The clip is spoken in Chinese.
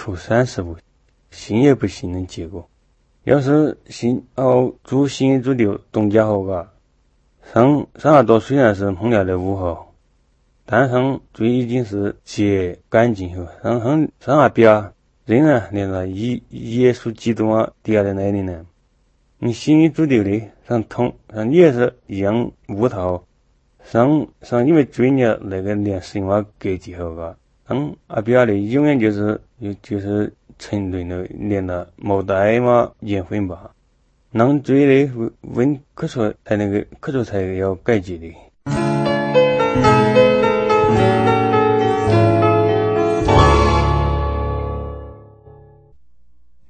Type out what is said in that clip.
出30步，信也不信能结果。要是主心主流东家后个，上耳朵虽然是碰了的午后，但上最已经是洁干净后，上耳边仍然连了耶稣基督啊底下的那里呢。你心主流的上也是一样悟头，上因为追了那个连神话格局后个，上耳边的永远就是沉沦了连了没带嘛缘分吧。能追的问可说才要改结的。